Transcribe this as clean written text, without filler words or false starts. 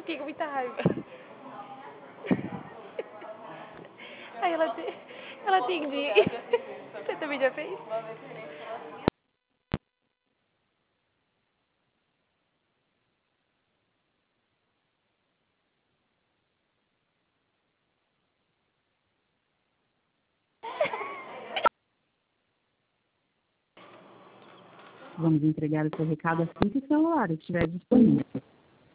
Eu fiquei com muita raiva. Aí ela atendia. Você também já fez? Vamos entregar o seu recado assim que o celular estiver disponível.